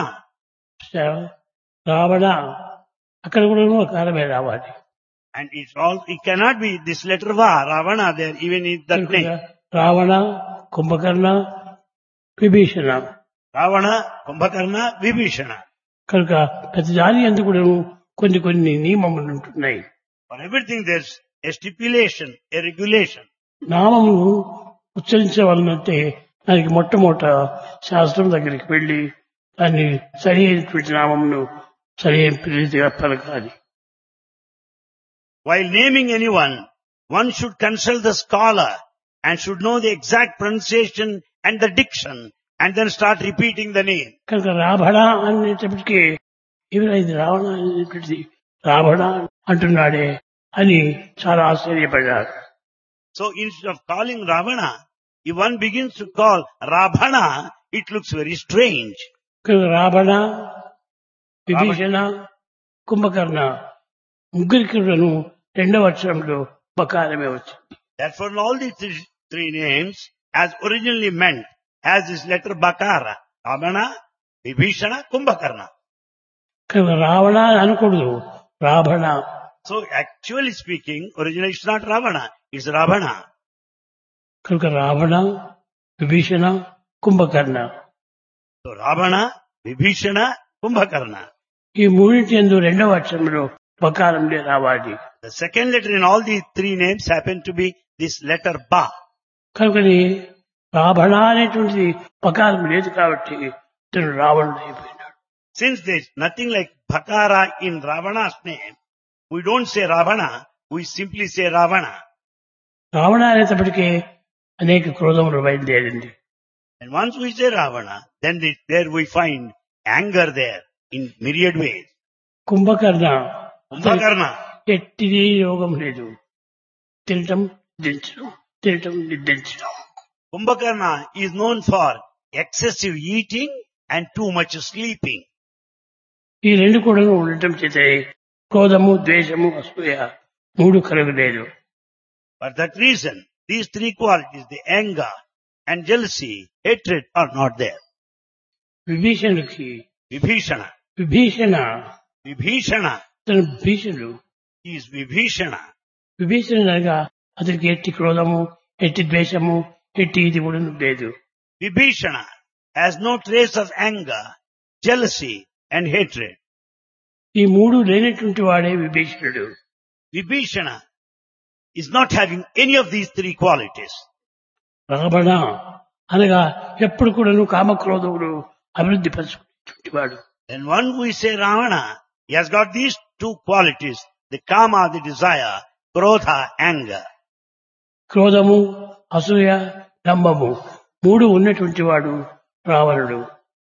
A: Ravana అక్కడ కూడా బకారమే రావాలి.
B: And it's all, it cannot be this letter Va, Ravana there, even in that name.
A: Ravana, Kumbhakarna, Vibhishana.
B: Ravana, Kumbhakarna, Vibhishana.
A: కనుక ప్రతి దాని ఎందుకు కూడా కొన్ని కొన్ని నియమములు ఉంటున్నాయి.
B: For everything there's a stipulation, a regulation.
A: నామము ఉచ్చరించవలనంటే దానికి మొట్టమొదట శాస్త్రం దగ్గరికి వెళ్లి దాన్ని సరి అయినటువంటి నామమును సరి అయిన ప్రీతిగా పలకాలి.
B: While naming anyone, one should consult the scholar and should know the exact pronunciation and the diction and then start repeating the name.
A: కనుక రావణ అనేటప్పటికీ ఎవరు ఇది రావణ అనేటువంటిది రావణ అంటున్నాడే అని చాలా ఆశ్చర్యపడ్డారు.
B: So instead of calling Ravana, if one begins to call Ravana, it looks very strange.
A: కనుక రావణ, విభీషణ, కుంభకర్ణ ముగ్గురికి రెండవ అక్షరంలో బకారమే వచ్చింది.
B: Therefore all these three, three names as originally meant has this letter Bakara. Ravana, Vibhishana, Kumbhakarna.
A: కనుక రావణ అని అనకూడదు, Ravana.
B: So actually speaking, originally it's not Ravana, it's Ravana.
A: కనుక Ravana, Vibhishana, Kumbhakarna
B: So Ravana, Vibhishana, Kumbhakarna.
A: ఈ మూడింటి యందు రెండవ అక్షరంలో బకారంలో రావాలి.
B: The second letter in all these three names happen to be this letter Ba.
A: కనుకని రావణ అనేటువంటిది బకారం లేదు కాబట్టి ఇతను రావణుడు అయిపోయినాడు.
B: Since there is nothing like Bhakara in Ravana's name, we don't say Ravana, we simply say Ravana.
A: Ravana అనేటప్పటికీ అనేక క్రోధములు బయలుదేరింది.
B: And once we say Ravana, then the, there we find anger there in myriad ways.
A: Kumbhakarna
B: Kumbhakarna.
A: ఎట్టిది యోగం లేదు, తినటం నిద్రించడం, తినటం నిద్రించడం.
B: Kumbhakarna is known for excessive eating and too much sleeping.
A: ఈ రెండు కూడా ఉండటం చేత క్రోధము, ద్వేషము, అసూయ మూడు కలగలేదు.
B: For that reason, these three qualities, the anger and jealousy, hatred are not there.
A: విభీషణుడికి
B: Vibhishana.
A: Vibhishana
B: Vibhishana.
A: తన భీషణుడు.
B: He is Vibhishana.
A: విభీషణుడు అనగా అతనికి ఎట్టి క్రోధము, ఎట్టి ద్వేషము, ఎట్టి ఇది కూడా లేదు.
B: Vibhishana has no trace of anger, jealousy and hatred.
A: ఈ మూడు లేనటువంటి వాడే విభీషణుడు.
B: Vibhishana is not having any of these three qualities.
A: Ravana అనగా ఎప్పుడు కూడాను కామక్రోధములు అభివృద్ధి పరచుకునేటువంటి వాడు.
B: Then one we say Ravana, he has got these two qualities, the kama, the desire, krodha, anger.
A: క్రోధము, అసూయ, డంబము మూడు ఉన్నటువంటి వాడు రావణుడు.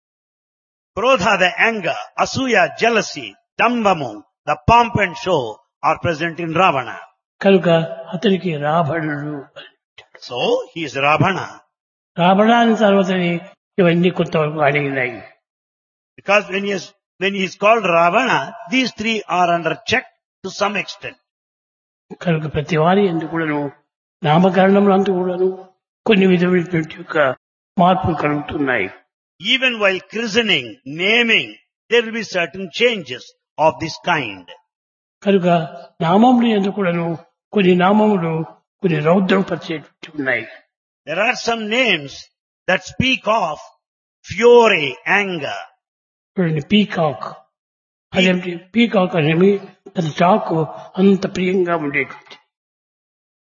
B: Krodha, the anger, asuya, jealousy, dambamu, the pomp and show are present in Ravana.
A: కనుక అతనికి రావణుడు.
B: So, he is Ravana.
A: Ravana అని తర్వాత ఇవన్నీ కొంతవరకు అడిగినాయి.
B: Because when he is, when he is called Ravana, these three are under check to some extent.
A: కనుక ప్రతి వారి ఎందుకు కూడాను నామకరణములు అంతా కూడాను కొన్ని విధమైనటువంటి యొక్క మార్పులు కలుగుతున్నాయి.
B: Even while christening, naming, there will be certain changes of this kind.
A: కనుక నామములు ఎందుకు కూడాను కొన్ని నామములు కొన్ని రౌద్రం పరిచేటువంటి ఉన్నాయి.
B: There are some names that speak of fury, anger.
A: చూడండి, పీకాక్. అదేమిటి పీకాక్ అనేవి అది చాకు అంత ప్రియంగా ఉండేటువంటి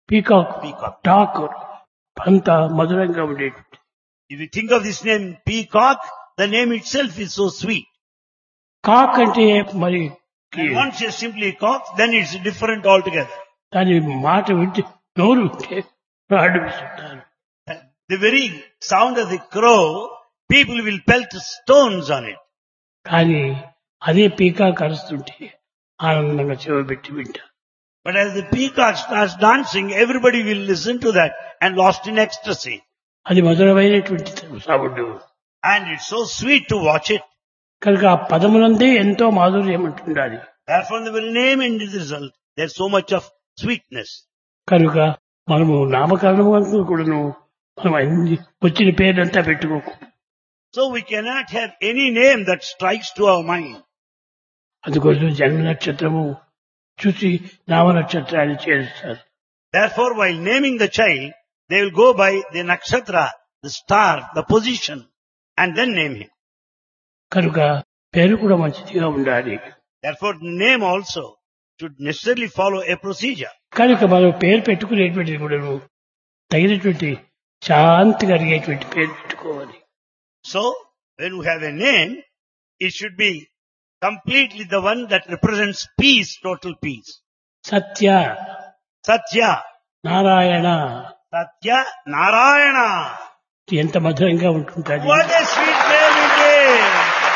A: పీకాక్
B: Peacock.
A: టాక్ అంత మధురంగా ఉండేది.
B: If you think of this name, peacock, the name itself is so sweet.
A: కాక్ అంటే మరి
B: And once you simply cock, then it's different altogether.
A: దాని మాట వింటే నోరు ఉంటే రాడు విసురుతారు.
B: The very sound of the crow, people will pelt stones on it.
A: కానీ అదే పీకాక్ అరుస్తుంటే ఆనందంగా చెవిపెట్టి వింటారు.
B: But as the peacock starts dancing, everybody will listen to that and lost in ecstasy.
A: అది మధురమైనటువంటి sound.
B: And it's so sweet to watch it.
A: కనుక ఆ పదములందే ఎంతో మాధుర్యం ఉంటుండాలి.
B: Therefore, the very name in the result, there's so much of sweetness.
A: కనుక మనము నామకరణం అంతా కూడాను మనం అన్ని వచ్చిన పేర్లంతా పెట్టుకోకు.
B: So we cannot have any name that strikes to our mind.
A: అందుకోసం జన్మ నక్షత్రము చూసి నామ నక్షత్రాన్ని చేరుస్తారు.
B: Therefore, while naming the child, they will go by the nakshatra, the star, the position, and then name him.
A: కనుక పేరు కూడా మంచిదిగా ఉండాలి.
B: Therefore, the name also should necessarily follow a procedure.
A: కనుక మనం పేరు పెట్టుకునేటువంటిది కూడా తగినటువంటి శాంతి కలిగేటువంటి పేరు పెట్టుకోవాలి.
B: So, when we have a name, it should be completely the one that represents peace, total peace.
A: Satya,
B: Satya,
A: Narayana
B: Satya, Narayana.
A: ఎంత మధురంగా ఉంటుంటుంది.
B: What a sweet name it is!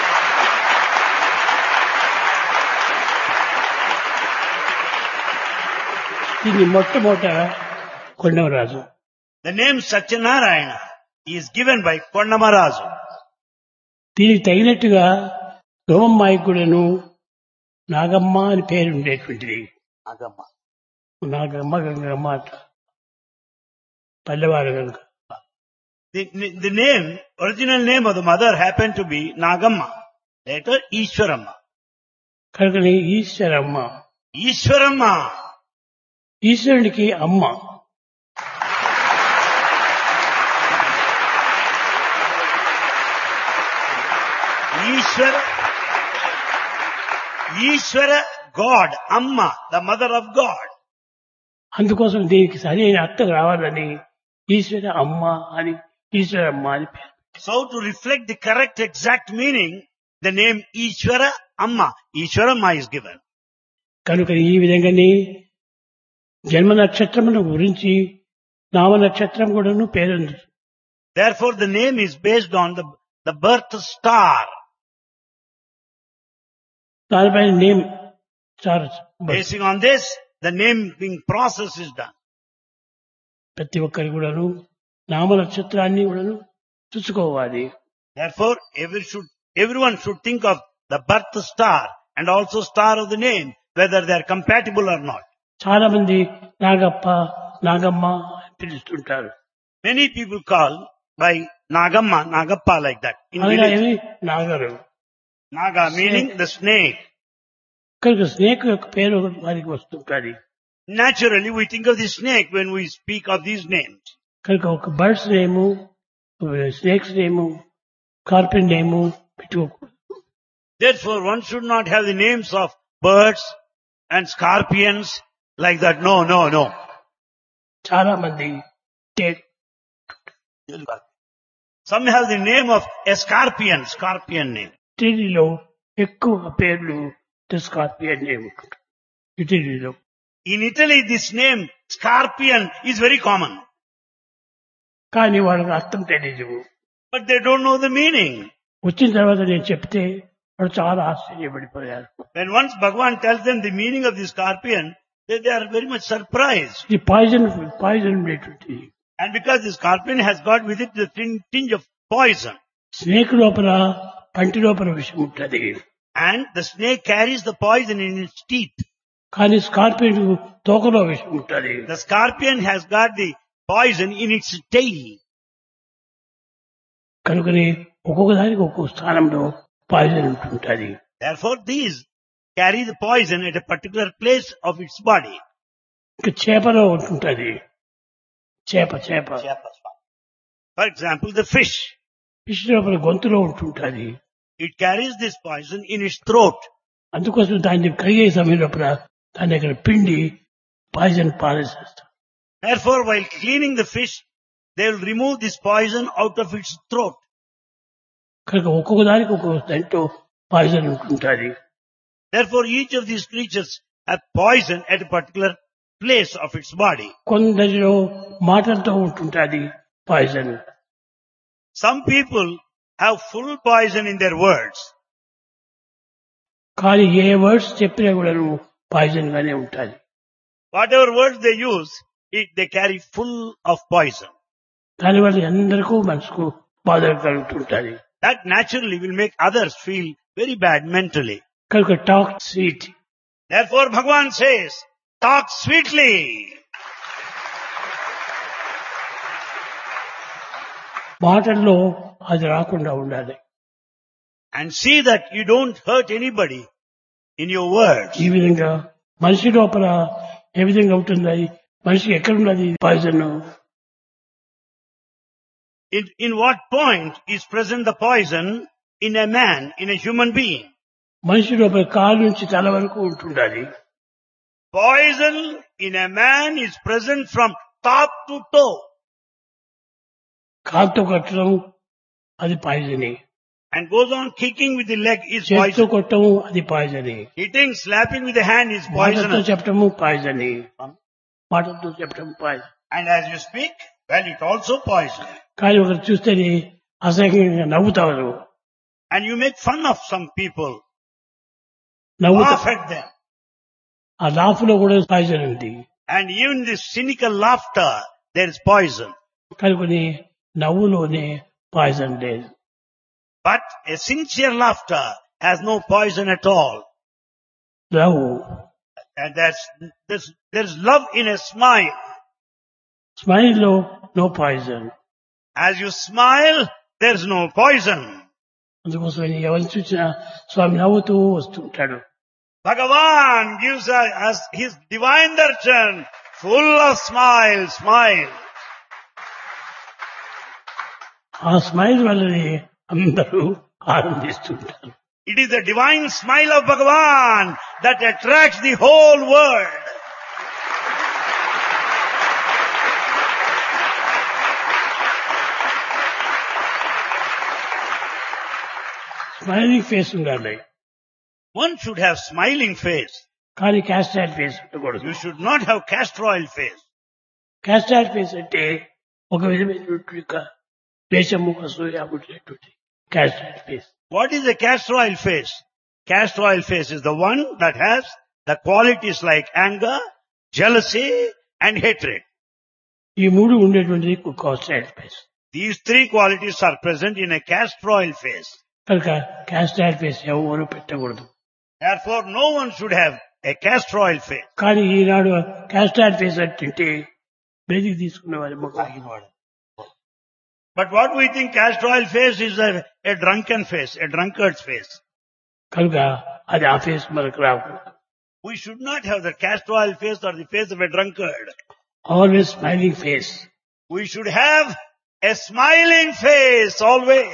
A: దీన్ని మొట్టమొదట Kondamaraju.
B: The name Satyanarayana is given by Kondamarazu.
A: దీనికి తగినట్టుగా గోమమ్మాయికి కూడాను నాగమ్మ అని పేరు ఉండేటువంటిది.
B: Nagamma.
A: నాగమ్మ గంగమ్మ అట్లా పల్లెవారు కనుక.
B: The, the name, original name of the mother happened to be Nagamma. Later, Ishwaramma.
A: కనుకని ఈశ్వరమ్మ,
B: Ishwaramma.
A: ఈశ్వరునికి అమ్మ.
B: Ishwara. Ishwara, God. Amma, the mother of God.
A: అందుకోసం దీనికి సరైన అర్థం రావాలని ఈశ్వర అమ్మ అని ఈశ్వరమ్మ అని పేరు.
B: So to reflect the correct exact meaning, the name Ishwara Amma, Ishwaramma is given.
A: కనుక ఈ విధంగానే జన్మ నక్షత్రమును గురించి నామ నక్షత్రం కూడాను పేరుంది.
B: Therefore the name is based on the, the birth star.
A: దానిపై name star.
B: Basing on this, the naming process is done.
A: ప్రతి ఒక్కరి కూడాను నామ నక్షత్రాన్ని కూడాను చూసుకోవాలి.
B: Therefore, every should, everyone should think of the birth star and also star of the name, whether they are compatible or not.
A: చాలా మంది నాగప్ప నాగమ్మ అని పిలుస్తుంటారు.
B: Many people call by Nagamma, Nagappa like that. In
A: అనగా
B: village,
A: ఏమి నాగరు.
B: Naga meaning the snake.
A: కనుక snake యొక్క పేరు వారికి వస్తుంటుంది.
B: Naturally, we think of the snake when we speak of these names.
A: కనుక ఒక బర్డ్స్ నేము, స్నేక్స్ నేము, కార్పిన్ నేము పెట్టుకోకూడదు.
B: Therefore, one should not have the names of birds and scorpions like that. No, no, no.
A: చాలా మంది టే-
B: Some have the name of a scorpion, scorpion name.
A: ఇటలీలో ఎక్కువ పేర్లు scorpion name. ఇటలీలో
B: In Italy, this name, scorpion, is very common.
A: కానీ వాళ్ళకి అర్థం తెలియదు.
B: But they don't know the meaning.
A: వచ్చిన తర్వాత నేను చెప్తే వాళ్ళు చాలా ఆశ్చర్యపడిపోయారు.
B: When once Bhagavan tells them the meaning of the scorpion, they, they are very much surprised.
A: ఇది పాయిజన్ పాయిజన్ ఉండేటువంటిది.
B: And because the scorpion has got with it the tin- tinge of poison.
A: Snake లోపల పంటి లోపల విషం ఉంటుంది.
B: And the snake carries the poison in its teeth.
A: కానీ scorpion తోకలో విషం ఉంటుంది.
B: The scorpion has got the poison in its tail.
A: కనుకని ఒక్కొక్క దానికి ఒక్కొక్క స్థానంలో పాయిజన్ ఉంటుంటుంది.
B: Therefore, these carry the poison at a particular place of its body.
A: ఇంకా చేపలో ఉంటుంటుంది. చేప చేప
B: For example, the fish.
A: Fish లోపల గొంతులో ఉంటుంటుంది.
B: It carries this poison in its throat.
A: అందుకోసం దాన్ని కడిగే సమయం లోపల దాన్ని అక్కడ పిండి పాయిజన్ పారేసేస్తాం.
B: Therefore, while cleaning the fish, they will remove this poison out of its throat.
A: కనుక ఒక్కొక్క దానికి ఒక్కొక్క దాంట్లో పాయిజన్ ఉంటుంటుంది.
B: Therefore, each of these creatures have poison at a particular place of its body.
A: కొందరిలో మాటలతో ఉంటుంటుంది poison.
B: Some people have full poison in their words.
A: కానీ ఏ వర్డ్స్ చెప్పినా కూడా పాయిజన్ గానే ఉంటుంది.
B: Whatever words they use, it, they carry full of poison.
A: దానివల్ల అందరికీ మనసుకు బాధ కలుగుతుంటుంది.
B: That naturally will make others feel very bad mentally.
A: కనుక talk sweet.
B: Therefore, Bhagavan says, talk sweetly.
A: మాటల్లో అది రాకుండా ఉండాలి.
B: And see that you don't hurt anybody in your words.
A: ఈ విధంగా మనిషి లోపల ఏ విధంగా ఉంటుంది, మనిషి ఎక్కడున్నది poison,
B: In, in what point is present the poison in a man, in a human being?
A: మనిషి లోపల కాలు నుంచి తల వరకు ఉంటుండాలి.
B: Poison in a man is present from top to toe.
A: కాలుతో కట్టడం అది పాయిజనే.
B: And goes on kicking with the leg is
A: చేతితో
B: poison.
A: కొట్టడం అది పాయిజనే.
B: Hitting, slapping with the hand is
A: మాటలతో
B: poison.
A: చెప్పడము పాయిజనే. మాటలతో చెప్పడం poison.
B: And as you speak, well, it also poison.
A: కానీ ఒకరు చూస్తే అసహ్యంగా నవ్వుతారు.
B: And you make fun of some people,
A: నవ్వుతా
B: laugh at them.
A: ఆ లాఫ్లో కూడా పాయిజన్ ఉంది.
B: And even this cynical laughter, there is poison.
A: కనుకొని నవ్వులోనే పాయిజన్ లేదు.
B: But a sincere laughter has no poison at all.
A: Love,
B: And that's, there's, there's love in a smile.
A: Smile లో no poison.
B: As you smile, there's no poison.
A: అందుకోసమని ఎవరిని చూసినా స్వామి నవ్వుతూ వస్తుంటాడు.
B: Bhagavan gives us his divine darshan, full of smile, smile.
A: ఆ smile వల్లనే అందరూ ఆనందిస్తుంటారు.
B: It is the divine smile of Bhagavan that attracts the whole world.
A: Smiling face ఉండాలి.
B: One should have smiling face.
A: కానీ క్యాస్టాయిడ్ ఫేస్ ఉండకూడదు.
B: You should not have castor oil face.
A: Castor oil face అంటే ఒక విధమైనటువంటి దేశము అసూయ పుట్టినటువంటి castor oil face.
B: What is a castor oil face? Castor oil face is the one that has the qualities like anger, jealousy, and hatred.
A: ఈ మూడు ఉండేటువంటిది castor oil face.
B: These three qualities are present in a castor oil face.
A: కనుక క్యాస్టాయిడ్ face ఎవరు పెట్టకూడదు.
B: Therefore, no one should have a castor oil face.
A: కానీ ఈనాడు క్యాస్టాయిడ్ face అంటే బేదికి తీసుకున్న వారి ముఖం.
B: But what we think castor oil face is a, a drunken face, a drunkard's face.
A: కనుక అది ఆ ఫేస్ మనకు రాకూడదు.
B: We should not have the castor oil face or the face of a drunkard.
A: Always smiling face.
B: We should have a smiling face always.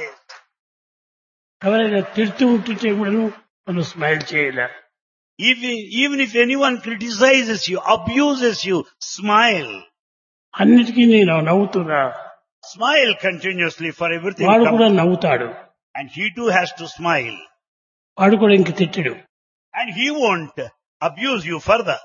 A: ఎవరైనా తిడుతూ ఉంటుంటే కూడా మనం స్మైల్ చేయాలి.
B: If, even if anyone criticizes you, abuses you, smile.
A: అన్నిటికీ నేను నవ్వుతున్నా.
B: Smile continuously for everything.
A: వాడు కూడా
B: comes.
A: నవ్వుతాడు.
B: And he too has to smile.
A: వాడు కూడా ఇంక తిట్టడు.
B: And he won't abuse you further.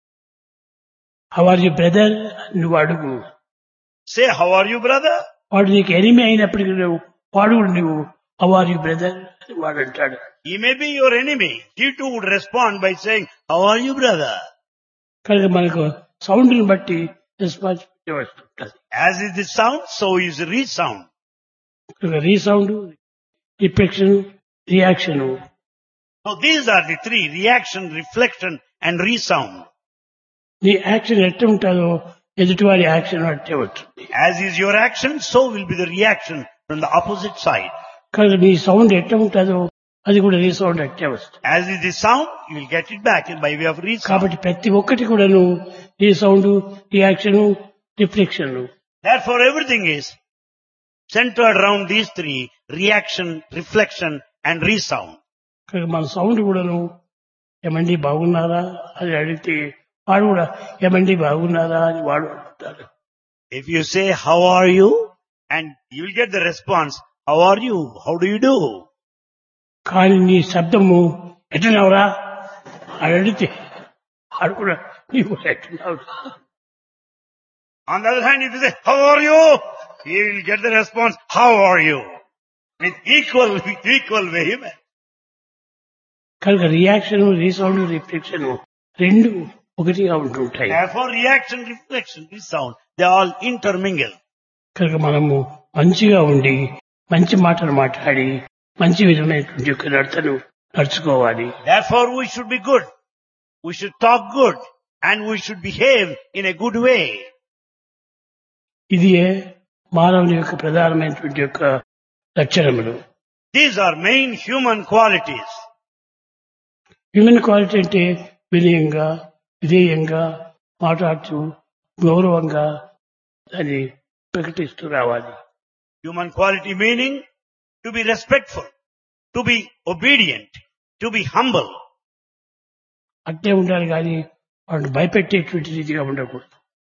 A: How are you brother నువ్వు అడుగు.
B: Say, how are you, brother?
A: వాడు నీకు ఎనిమి అయినప్పటికీ నువ్వు వాడు కూడా నువ్వు హౌ ఆర్ యు బ్రదర్ అని వాడు అంటాడు.
B: He may be your enemy. He too would respond by saying, how are you, brother?
A: కనుక మనకు సౌండ్ ని బట్టి రెస్పాన్సిబిలిటీ వస్తుంటది.
B: As is the sound, so is the resound.
A: కనుక resound, reflection, reaction.
B: So these are the three: reaction, reflection, and resound.
A: నీ action ఎట్ట ఉంటుందో ఎదుటివారి యాక్షన్ అట్టే ఉంటుంది.
B: As is your action, so will be the reaction from the opposite side.
A: కనుక నీ sound ఎట్ట ఉంటుందో అది కూడా రీసౌండ్ అట్టే వస్తుంది.
B: As is the sound, you will get it back by way of resound.
A: కాబట్టి ప్రతి ఒక్కటి కూడాను resound, reaction, reflection.
B: Therefore, everything is centered around these three: reaction, reflection, and resound.
A: కనుక మన సౌండ్ కూడాను ఏమండి బాగున్నారా అని అడిగితే వాడు కూడా ఏమండి బాగున్నారా అని వాడు చెప్తారు.
B: If you say, how are you? And you'll get the response, how are you? How do you do?
A: కానీ నీ శబ్దము ఎట్టున్నావురా అని అడిగితే ఆడు కూడా నీకు ఎట్టున్నావు.
B: On the other hand, if you say, how are you? You will get the response, how are you? With equal, with equal vehemence.
A: కనుక రియాక్షన్ రీసౌండ్ రిఫ్లెక్షన్ రెండు ఒకటిగా ఉంటుంటాయి.
B: Therefore, reaction, reflection, resound, they all intermingle.
A: కనుక మనము మంచిగా ఉండి మంచి మాటలు మాట్లాడి మంచి విధమైనటువంటి యొక్క నడతను నడుచుకోవాలి.
B: Therefore, we should be good. We should talk good. And we should behave in a good way.
A: ఇది మానవుని యొక్క ప్రధానమైనటువంటి యొక్క లక్షణములు.
B: These are main human qualities.
A: Human quality అంటే వినయంగా విధేయంగా మాట్లాడుతూ గౌరవంగా దాన్ని ప్రకటిస్తూ రావాలి.
B: Human quality meaning to be respectful, to be obedient, to be humble.
A: అట్టే ఉండాలి కానీ వాడిని భయపెట్టేటువంటి రీతిగా ఉండకూడదు.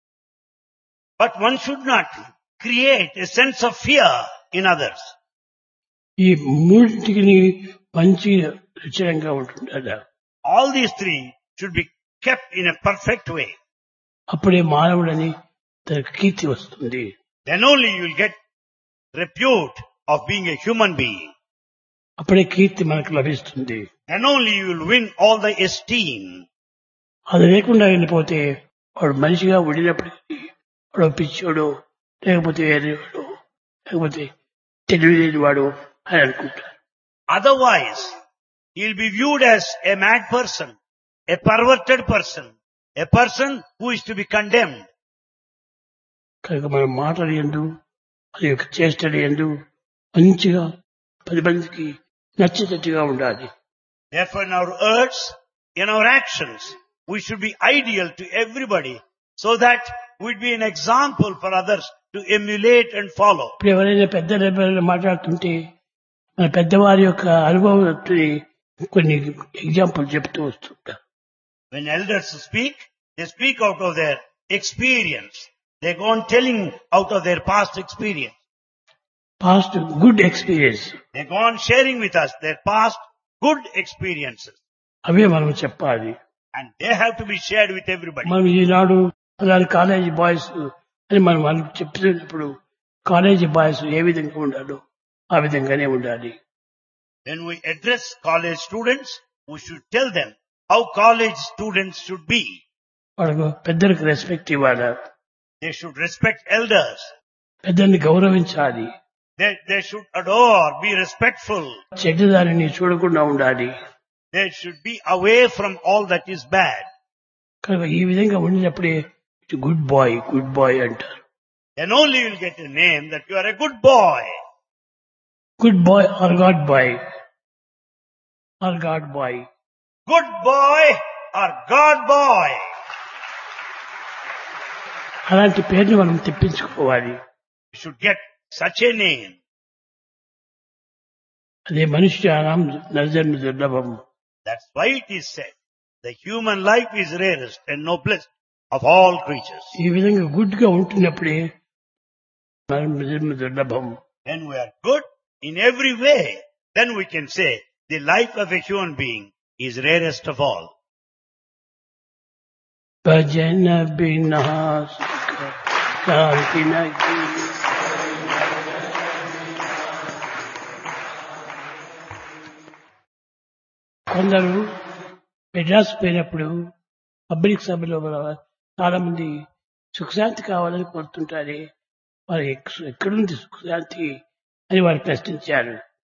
B: But one should not create a sense of fear in others.
A: ఈ మూడింటికి మంచి రుచిరంగా ఉంటుందా.
B: All these three should be kept in a perfect way.
A: అప్పుడే మానవుడని తనకు కీర్తి వస్తుంది.
B: Then only you will get repute of being a human being.
A: అప్పుడే కీర్తి మనకు లభిస్తుంది.
B: Then only you will win all the esteem.
A: అది లేకుండా వెళ్ళిపోతే వాడు మనిషిగా ఉండినప్పటికీ వాడు పిచ్చోడు లేకపోతే వేరేవాడు లేకపోతే తెలివిలేని వాడు అని అనుకుంటారు.
B: Otherwise, he will be viewed as a mad person, a perverted person, a person who is to be condemned.
A: కనుక మనం మాటలు యందు అది యొక్క చేష్టలు యందు మంచిగా పది మందికి నచ్చేటట్టుగా ఉండాలి.
B: Therefore, in our words, in our actions, we should be ideal to everybody so that we'd be an example for others to emulate and follow.
A: ఇప్పుడు ఎవరైనా పెద్ద ఎవరైనా మాట్లాడుతుంటే మన పెద్దవారి యొక్క అనుభవాన్ని కొన్ని ఎగ్జాంపుల్ చెప్తూ వస్తుంటారు.
B: When elders speak, they speak out of their experience. They go on telling out of their past experience.
A: Past good experience
B: They go on sharing with us their past good experiences.
A: అవే మనం చెప్పాలి.
B: And they have to be shared with everybody.
A: మనం ఈనాడు అలాంటి college boys అని మనం వాళ్ళకి చెప్తున్నప్పుడు college boys ఏ విధంగా ఉండాలో ఆ విధంగానే ఉండాలి.
B: When we address college students, we should tell them how college students should be.
A: వాళ్ళకు పెద్దలకు రెస్పెక్ట్ ఇవ్వాలి.
B: They should respect elders.
A: పెద్దల్ని గౌరవించాలి.
B: They, they should adore, be respectful.
A: చెడ్డదానిని చూడకుండా ఉండాలి.
B: They should be away from all that is bad.
A: కనుక ఈ విధంగా ఉండినప్పుడే గుడ్ బాయ్ గుడ్ బాయ్ అంటారు.
B: Then only you will get a name that you are a good boy.
A: Good boy or god boy or god boy.
B: Good boy or God boy.
A: అలాంటి పేరుని మనం తెప్పించుకోవాలి.
B: You should get such a name.
A: అదే మనుష్యానాం నరజన్మ దుర్లభం.
B: That's why it is said, the human life is rarest and noblest of all creatures.
A: ఈ విధంగా good గా ఉంటున్నప్పుడే జన్మ దుర్లభం.
B: When we are good in every way, then we can say the life of a human being is rarest of all.
A: భజన బినా సుఖ శాంతి నహి. కొందరు మెడ్రాస్ పోయినప్పుడు పబ్లిక్ సభలో చాలా మంది సుఖశాంతి కావాలని కోరుతుంటారే, వారు ఎక్కడుంది సుఖశాంతి అని వారు ప్రశ్నించారు.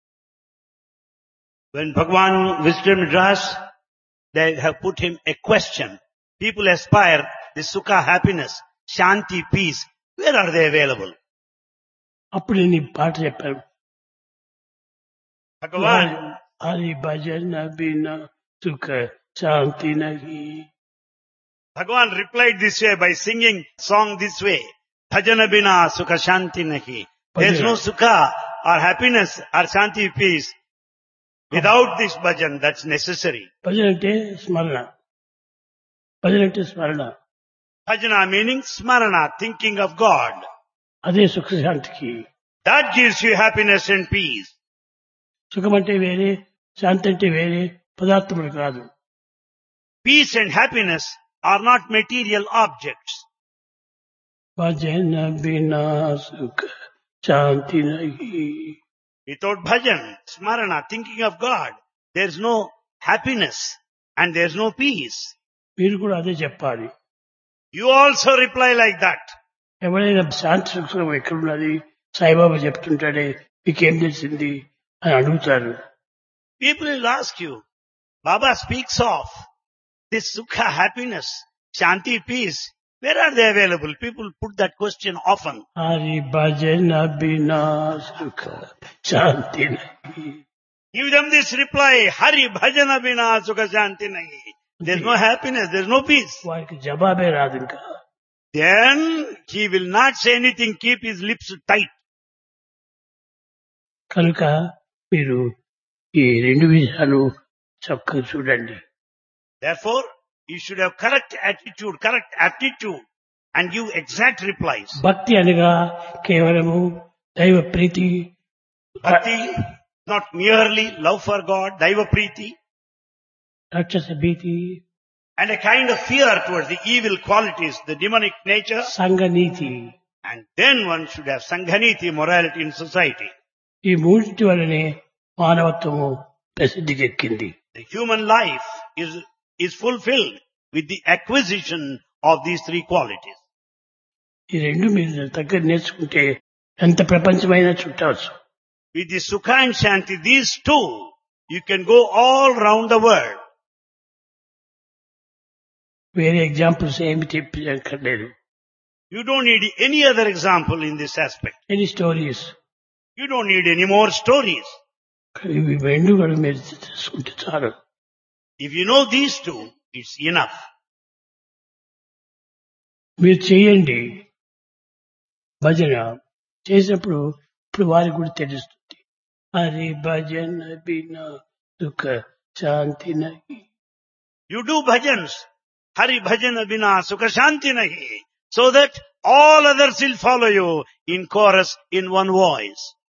B: When Bhagavan visited Madras, they have put him a question. People aspire the sukha, happiness, shanti, peace. Where are they available?
A: అప్పుడు నేను ఈ పాట చెప్పాను.
B: Bhagavan,
A: హరి భజన బినా సుఖ శాంతి నహి.
B: Bhagavan replied this way by singing song this way. Bhajana bina sukha shanti nahi. There is no sukha or happiness or shanti, peace without this bhajan that's necessary.
A: భజన అంటే స్మరణ. భజన అంటే స్మరణ.
B: Bhajana meaning smarana, thinking of God.
A: అదే సుఖశాంతికి.
B: That gives you happiness and peace.
A: సుఖం అంటే వేరే, శాంతి అంటే వేరే పదార్థములు కాదు.
B: Peace and happiness are not material objects.
A: భజన బినా సుఖ శాంతి నహి.
B: Without bhajan, smarana, thinking of God, there is no happiness and there is no peace.
A: మీరు కూడా అదే చెప్పాలి.
B: You also reply like that.
A: ఎవరైనా శాంతి సుఖం ఎక్కడున్నది, సాయిబాబా చెప్తుంటాడే, మీకేం తెలిసింది అని అడుగుతారు.
B: People will ask you, Baba speaks of this sukha, happiness, shanti, peace. Where are they available? People put that question often.
A: Hari భజన బినా సుఖ శాంతి నహి.
B: Give them this reply, Hari bhajana bina sukha shanti nahi. There is no happiness, there is no peace.
A: వారికి జవాబే రాదు ఇంకా.
B: Then he will not say anything, keep his lips tight.
A: కనుక మీరు ఈ రెండు విషయాలు చక్కగా చూడండి.
B: Therefore, you should have correct attitude, correct aptitude and give exact replies.
A: భక్తి అనగా కేవలము దైవ ప్రీతి,
B: Bhakti, not merely love for God, daiva preeti,
A: రాక్షస భీతి,
B: and a kind of fear towards the evil qualities, the demonic nature.
A: సంఘ నీతి.
B: And then one should have sanghaniti, morality in society.
A: ఈ మూడింటి వలనే మానవత్వము ప్రసిద్ధికెక్కింది.
B: The human life is, is fulfilled with the acquisition of these three qualities.
A: ఈ రెండు మీరు దగ్గర నేర్చుకుంటే ఎంత ప్రపంచమైనా చుట్టవచ్చు.
B: With the sukha and shanti, these two, you can go all round the world.
A: వేరే ఎగ్జాంపుల్స్ ఏమి చెప్పలేదు.
B: You don't need any other example in this aspect.
A: Any stories.
B: You don't need any more stories.
A: ఇవి రెండు కూడా మీరు తెలుసుకుంటే చాలు.
B: If you know these two, it's enough.
A: మీరు చేయండి భజన. చేసినప్పుడు ఇప్పుడు వారికి కూడా తెలుస్తుంది. హరి భజన బినా సుఖ శాంతి నహి.
B: You do bhajans. Hari bhajana bina sukha shanti nahi. So that all others will follow you in chorus in one voice.